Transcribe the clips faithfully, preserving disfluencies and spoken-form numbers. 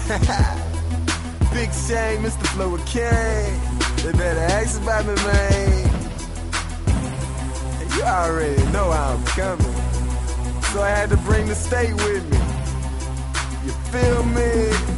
Big Shane, Mister Flow King. They better ask about me, man. You already know how I'm coming. So I had to bring the state with me. You feel me?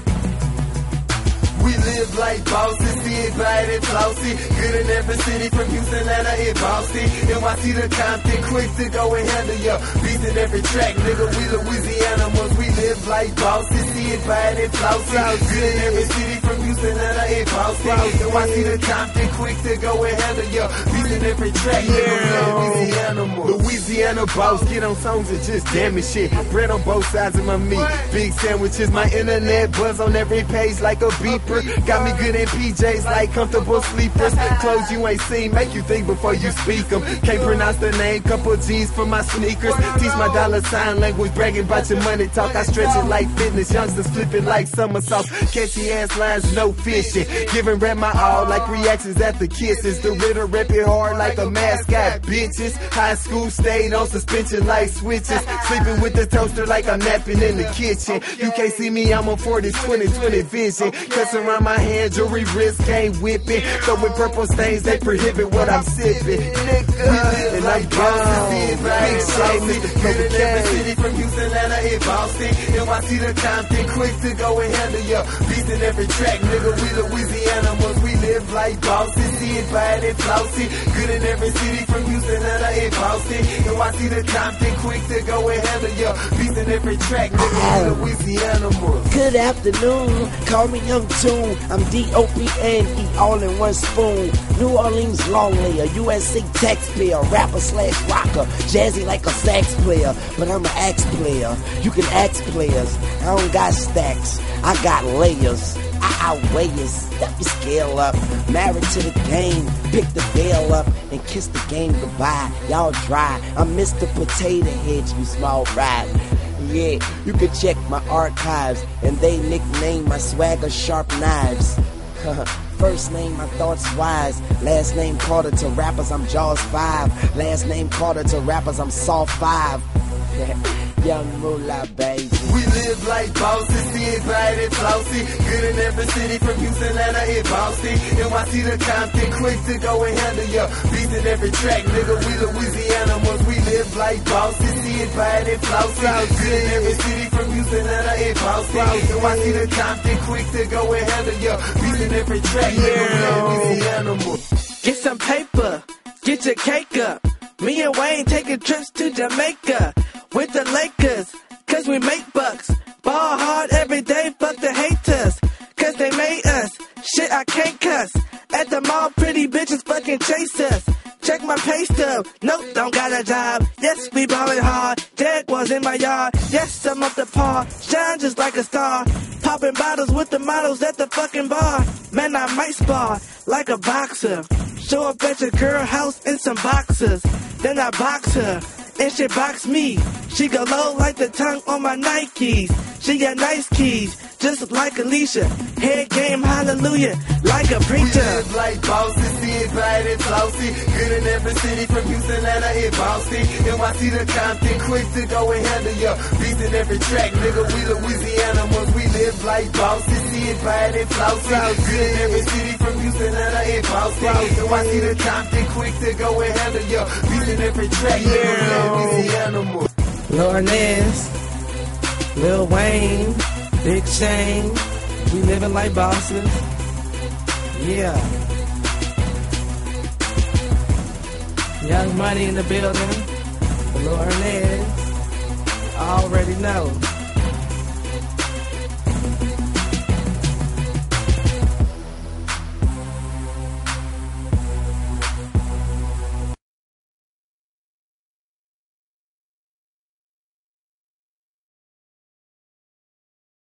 We live like bosses, see it bright and flossy. Good in every city from Houston, Atlanta, and Boston. N Y C to Compton, quick to go and handle your beats in every track, nigga. We Louisiana ones, we live like bosses, see it bright and flossy. Good in every city from Houston, Atlanta, and Boston. N Y C to Compton, quick to go and handle your beats in every track, nigga. We Louisiana ones. Louisiana boss, get on songs and just damn it shit. Bread on both sides of my meat. Big sandwiches, my internet buzz on every page like a beeper. Got me good in P Js like comfortable sleepers. Clothes you ain't seen, make you think before you speak them. Can't pronounce the name, couple G's for my sneakers. Teach my dollar sign language, bragging about your money talk. I stretch it like fitness, youngsters flipping like somersaults. Catchy ass lines, no fishing. Giving rap my all like reactions after kisses. The riddle rep it hard like a mascot, bitches. High school stayed on suspension like switches. Sleeping with the toaster like I'm napping in the kitchen. You can't see me, I'm on forty, twenty, twenty vision. Cuts around my hand, jewelry, wrist, can't whip it. So with purple stains, they prohibit what I'm sipping. Nigga, and I'm gone. Big Shane, Mister Flow King. City from Houston, Atlanta, and Boston. N Y C to Compton, quick to go and handle your beats in every track, nigga. We Louisiana ones, we live like bosses. See it bad and flossy. Good in every city from Houston, Atlanta, and Boston. N Y C to Compton, quick to go and handle your beats in every track, nigga. We Louisiana ones. Good afternoon, call me Young Tune. I'm D O P N, eat all in one spoon. New Orleans long layer, U S A taxpayer, rapper slash rocker, jazzy like a sax player, but I'm an axe player. You can axe players, I don't got stacks, I got layers. I outweigh you, step your scale up. Married to the game, pick the bail up and kiss the game goodbye. Y'all dry, I'm Mister Potato Head, you small fry. Yeah, you can check my archives, and they nickname my swagger Sharp Knives. First name, my thoughts wise. Last name Carter to rappers, I'm Jaws five. Last name Carter to rappers, I'm Saw five. Young Moolah, baby. We live like bosses, see it bright and flossy. Good in every city from Houston, Atlanta, and Boston. N Y C to Compton, quick to go and handle your beats in every track, nigga. We Louisiana ones, we live like bosses, see it bright and flossy. Good in every city from Houston, Atlanta, and Boston. N Y C to Compton, quick to go and handle your beats in every track, nigga. We Louisiana ones. Get some paper, get your cake up. Me and Wayne taking trips to Jamaica with the Lakers, cause we make bucks. Ball hard every day, fuck the haters, cause they made us. Shit, I can't cuss. At the mall, pretty bitches fucking chase us. Check my pay stub, nope, don't got a job. Yes, we ballin' hard, Jaguars in my yard. Yes, I'm up the par, shine just like a star. Popping bottles with the models at the fucking bar. Man, I might spar like a boxer. Show up at your girl house in some boxers. Then I box her, and she box me. She go low like the tongue on my Nikes. She got nice keys, just like Alicia. Head game, hallelujah, like a preacher. We live like bosses, see it bright and flossy. Good in every city from Houston, Atlanta, and Boston. N Y C to Compton, quick to go and handle your beats in every track, nigga. We Louisiana ones, we live like bosses, see it bright and flossy. Good in every city from Houston, Atlanta, and Boston. N Y C to Compton, quick to go and handle your beats in every track, nigga. We Louisiana ones. Lil Inez, Lil Wayne, Big Shane, we living like bosses. Yeah. Young Money in the building. Lil Inez, I already know.